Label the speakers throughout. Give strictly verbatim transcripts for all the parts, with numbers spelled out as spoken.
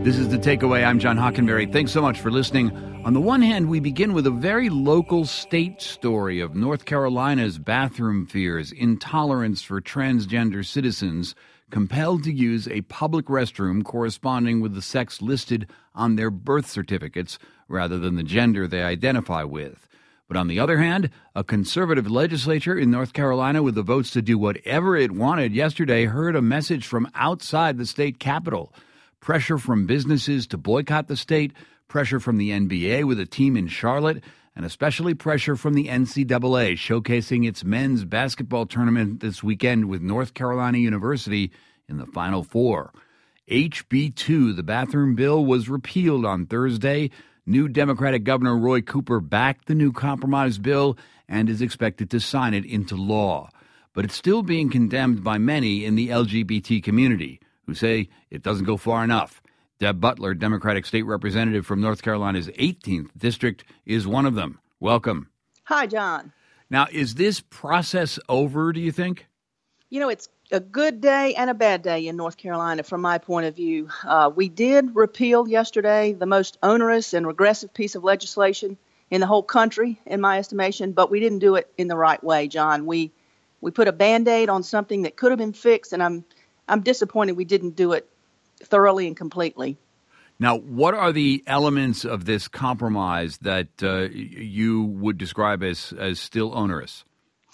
Speaker 1: This is The Takeaway. I'm John Hockenberry. Thanks so much for listening. On the one hand, we begin with a very local state story of North Carolina's bathroom fears, intolerance for transgender citizens compelled to use a public restroom corresponding with the sex listed on their birth certificates rather than the gender they identify with. But on the other hand, a conservative legislature in North Carolina with the votes to do whatever it wanted yesterday heard a message from outside the state capitol. Pressure from businesses to boycott the state, pressure from the N B A with a team in Charlotte, and especially pressure from the N C double A, showcasing its men's basketball tournament this weekend with North Carolina University in the Final Four. H B two, the bathroom bill, was repealed on Thursday. New Democratic Governor Roy Cooper backed the new compromise bill and is expected to sign it into law. But it's still being condemned by many in the L G B T community, who say it doesn't go far enough. Deb Butler, Democratic State Representative from North Carolina's eighteenth District, is one of them. Welcome.
Speaker 2: Hi, John.
Speaker 1: Now, is this process over, do you think?
Speaker 2: You know, it's a good day and a bad day in North Carolina from my point of view. Uh, we did repeal yesterday the most onerous and regressive piece of legislation in the whole country, in my estimation, but we didn't do it in the right way, John. We we put a Band-Aid on something that could have been fixed, and I'm I'm disappointed we didn't do it thoroughly and completely.
Speaker 1: Now, what are the elements of this compromise that uh, you would describe as, as still onerous?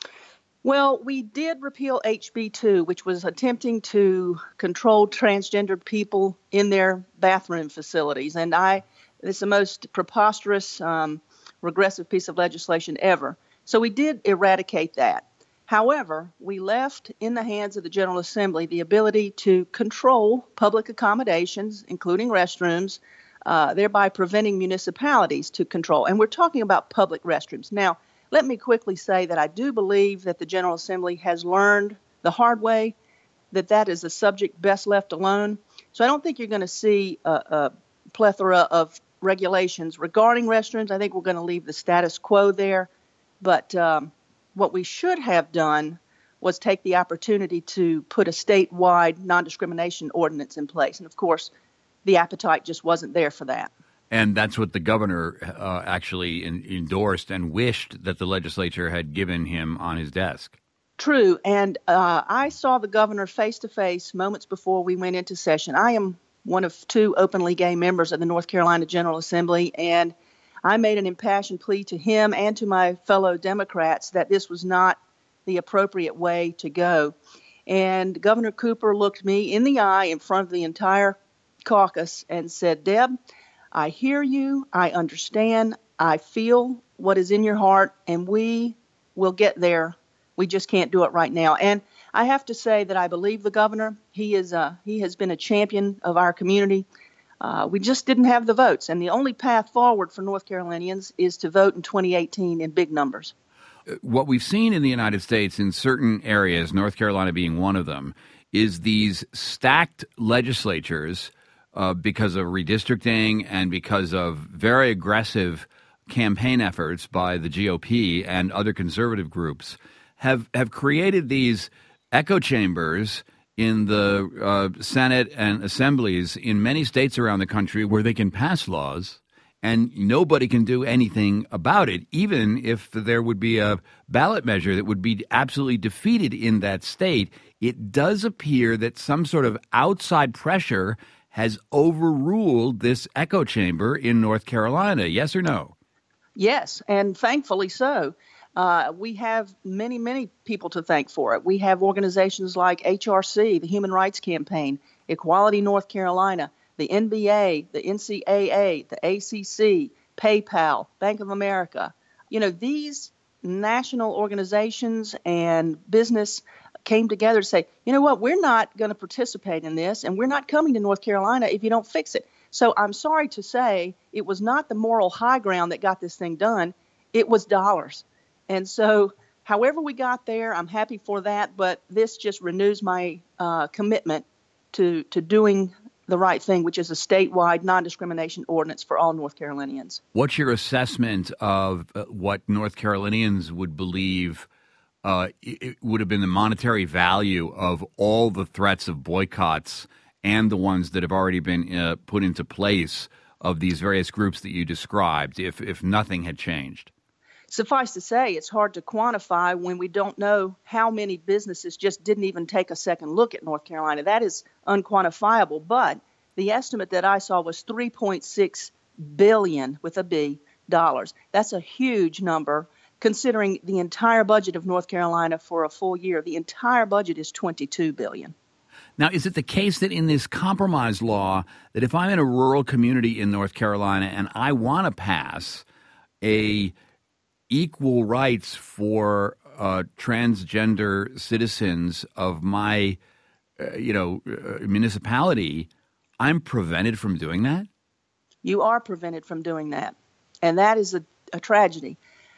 Speaker 2: Well, we did repeal H B two, which was attempting to control transgender people in their bathroom facilities. And I, it's the most preposterous, um, regressive piece of legislation ever. So we did eradicate that. However, we left in the hands of the General Assembly the ability to control public accommodations, including restrooms, uh, thereby preventing municipalities to control. And we're talking about public restrooms. Now, let me quickly say that I do believe that the General Assembly has learned the hard way that that is a subject best left alone. So I don't think you're going to see a, a plethora of regulations regarding restrooms. I think we're going to leave the status quo there. But um, what we should have done was take the opportunity to put a statewide non-discrimination ordinance in place. And, of course, the appetite just wasn't there for that.
Speaker 1: And that's what the governor uh, actually in, endorsed and wished that the legislature had given him on his desk.
Speaker 2: True. And uh, I saw the governor face-to-face moments before we went into session. I am one of two openly gay members of the North Carolina General Assembly, and I made an impassioned plea to him and to my fellow Democrats that this was not the appropriate way to go. And Governor Cooper looked me in the eye in front of the entire caucus and said, Deb, I hear you, I understand, I feel what is in your heart, and we will get there. We just can't do it right now. And I have to say that I believe the governor. He is uh, he has been a champion of our community. Uh, we just didn't have the votes, and the only path forward for North Carolinians is to vote in twenty eighteen in big numbers.
Speaker 1: What we've seen in the United States in certain areas, North Carolina being one of them, is these stacked legislatures uh, because of redistricting and because of very aggressive campaign efforts by the G O P and other conservative groups have, have created these echo chambers in the uh, Senate and assemblies in many states around the country where they can pass laws and nobody can do anything about it, even if there would be a ballot measure that would be absolutely defeated in that state. It does appear that some sort of outside pressure has overruled this echo chamber in North Carolina. Yes or no?
Speaker 2: Yes, and thankfully so. Uh, we have many, many people to thank for it. We have organizations like H R C, the Human Rights Campaign, Equality North Carolina, the N B A, the N C A A, the A C C, PayPal, Bank of America. You know, these national organizations and business came together to say, you know what, we're not going to participate in this, and we're not coming to North Carolina if you don't fix it. So I'm sorry to say it was not the moral high ground that got this thing done. It was dollars. And so however we got there, I'm happy for that. But this just renews my uh, commitment to, to doing the right thing, which is a statewide non-discrimination ordinance for all North Carolinians.
Speaker 1: What's your assessment of uh, what North Carolinians would believe uh, it would have been the monetary value of all the threats of boycotts and the ones that have already been uh, put into place of these various groups that you described, if if nothing had changed?
Speaker 2: Suffice to say, it's hard to quantify when we don't know how many businesses just didn't even take a second look at North Carolina. That is unquantifiable. But the estimate that I saw was three point six billion dollars with a B dollars. That's a huge number considering the entire budget of North Carolina for a full year. The entire budget is twenty-two billion dollars.
Speaker 1: Now, is it the case that in this compromise law that if I'm in a rural community in North Carolina and I want to pass a equal rights for uh, transgender citizens of my, uh, you know, uh, municipality, I'm prevented from doing that?
Speaker 2: You are prevented from doing that, and that is a, a tragedy.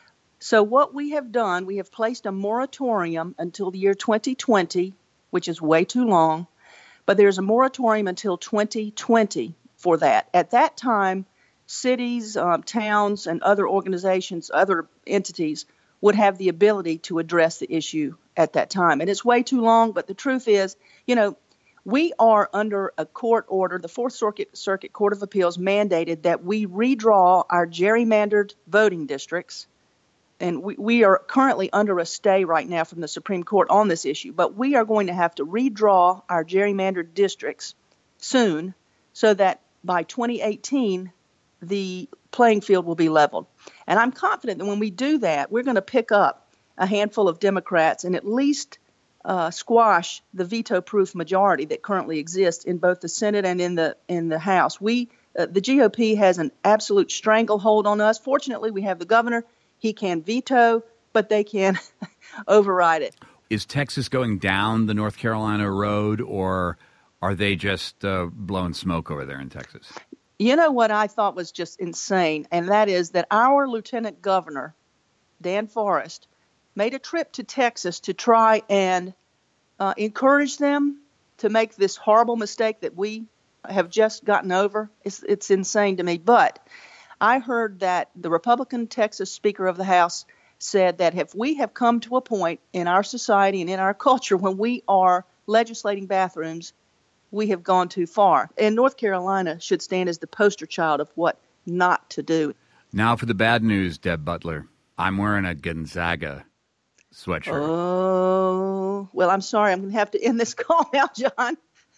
Speaker 2: So what we have done, we have placed a moratorium until the year twenty twenty, which is way too long, but there's a moratorium until twenty twenty for that. At that time, cities, um, towns, and other organizations, other entities would have the ability to address the issue at that time. And it's way too long, but the truth is, you know, we are under a court order. The Fourth Circuit, Circuit Court of Appeals mandated that we redraw our gerrymandered voting districts. And we, we are currently under a stay right now from the Supreme Court on this issue. But we are going to have to redraw our gerrymandered districts soon so that by twenty eighteen, the playing field will be leveled. And I'm confident that when we do that, we're going to pick up a handful of Democrats and at least uh, squash the veto-proof majority that currently exists in both the Senate and in the in the House. We, uh, the G O P has an absolute stranglehold on us. Fortunately, we have the governor. He can veto, but they can override it.
Speaker 1: Is Texas going down the North Carolina road, or are they just uh, blowing smoke over there in Texas?
Speaker 2: You know what I thought was just insane, and that is that our Lieutenant Governor, Dan Forest, made a trip to Texas to try and uh, encourage them to make this horrible mistake that we have just gotten over. It's, it's insane to me. But I heard that the Republican Texas Speaker of the House said that if we have come to a point in our society and in our culture when we are legislating bathrooms, we have gone too far. And North Carolina should stand as the poster child of what not to do.
Speaker 1: Now for the bad news, Deb Butler. I'm wearing a Gonzaga sweatshirt.
Speaker 2: Oh, well, I'm sorry. I'm going to have to end this call now, John.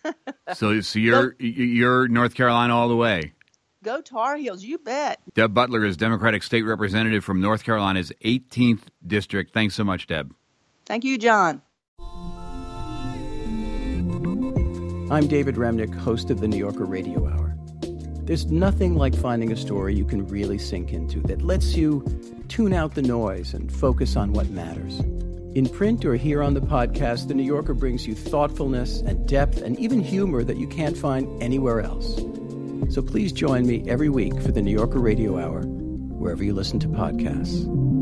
Speaker 1: so so you're, Go, you're North Carolina all the way.
Speaker 2: Go Tar Heels, you bet.
Speaker 1: Deb Butler is Democratic State Representative from North Carolina's eighteenth District. Thanks so much, Deb.
Speaker 2: Thank you, John.
Speaker 3: I'm David Remnick, host of the New Yorker Radio Hour. There's nothing like finding a story you can really sink into that lets you tune out the noise and focus on what matters. In print or here on the podcast, the New Yorker brings you thoughtfulness and depth and even humor that you can't find anywhere else. So please join me every week for the New Yorker Radio Hour, wherever you listen to podcasts.